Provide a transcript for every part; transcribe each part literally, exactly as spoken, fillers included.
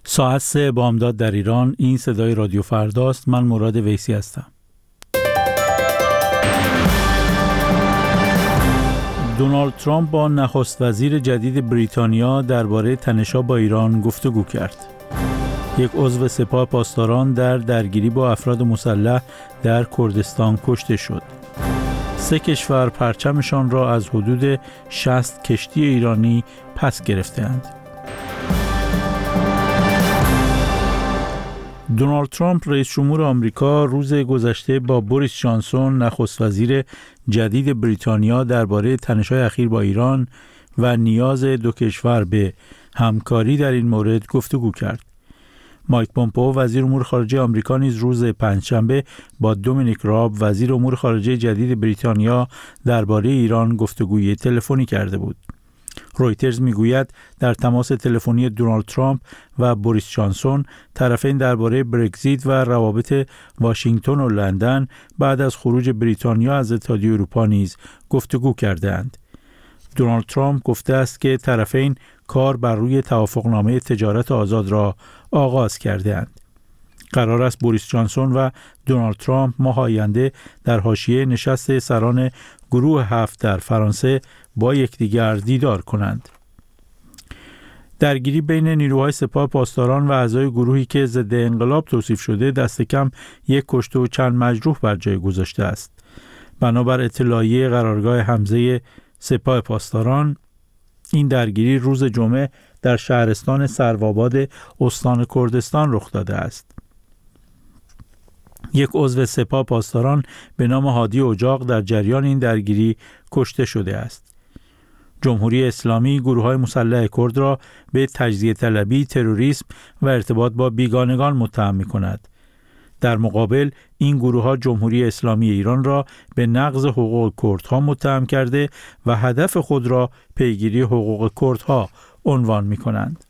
ساعت سه بامداد در ایران. این صدای رادیو فرداست. من مراد ویسی هستم. دونالد ترامپ با نخست وزیر جدید بریتانیا درباره تنش‌ها با ایران گفتگو کرد. یک عضو سپاه پاسداران در درگیری با افراد مسلح در کردستان کشته شد. سه کشور پرچمشان را از حدود شصت کشتی ایرانی پس گرفتند. دونالد ترامپ رئیس جمهور آمریکا روز گذشته با بوریس جانسون نخست وزیر جدید بریتانیا درباره تنش‌های اخیر با ایران و نیاز دو کشور به همکاری در این مورد گفتگو کرد. مایک پومپئو وزیر امور خارجه آمریکا نیز روز پنجشنبه با دومینیک راب وزیر امور خارجه جدید بریتانیا درباره ایران گفتگوی تلفنی کرده بود. رویترز میگوید در تماس تلفنی دونالد ترامپ و بوریس جانسون طرفین درباره برگزیت و روابط واشنگتن و لندن بعد از خروج بریتانیا از اتحادیه اروپا نیز گفتگو کردند. دونالد ترامپ گفته است که طرفین کار بر روی توافقنامه تجارت آزاد را آغاز کرده‌اند. قرار است بوریس جانسون و دونالد ترامپ ماه آینده در حاشیه نشست سران گروه هفت در فرانسه با یکدیگر دیدار کنند. درگیری بین نیروهای سپاه پاسداران و اعضای گروهی که ضد انقلاب توصیف شده دست کم یک کشته و چند مجروح بر جای گذاشته است. بنابر اطلاعیه قرارگاه حمزه سپاه پاسداران، این درگیری روز جمعه در شهرستان سروآباد استان کردستان رخ داده است. یک عضو سپاه پاسداران به نام هادی اجاق در جریان این درگیری کشته شده است. جمهوری اسلامی گروه‌های مسلح کرد را به تجزیه طلبی، تروریسم و ارتباط با بیگانگان متهم می‌کند. در مقابل این گروه‌ها جمهوری اسلامی ایران را به نقض حقوق کردها متهم کرده و هدف خود را پیگیری حقوق کردها عنوان می‌کنند.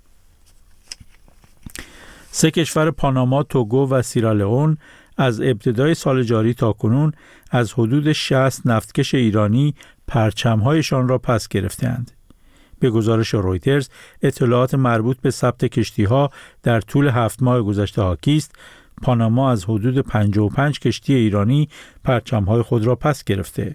سه کشور پاناما، توگو و سیرالئون از ابتدای سال جاری تا کنون از حدود شصت نفتکش ایرانی پرچم‌هایشان را پس گرفتند. به گزارش رویترز، اطلاعات مربوط به ثبت کشتی‌ها در طول هفت ماه گذشته حاکی است. پاناما از حدود پنجاه و پنج کشتی ایرانی پرچم‌های خود را پس گرفته.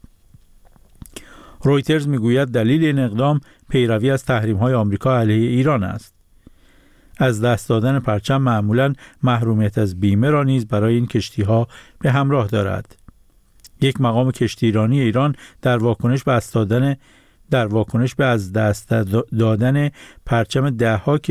رویترز میگوید دلیل این اقدام پیروی از تحریم‌های آمریکا علیه ایران است. از دست دادن پرچم معمولاً محرومیت از بیمه را نیز برای این کشتی‌ها به همراه دارد. یک مقام کشتیرانی ایران در واکنش به از دادن در واکنش به از دست دادن پرچم ده‌ها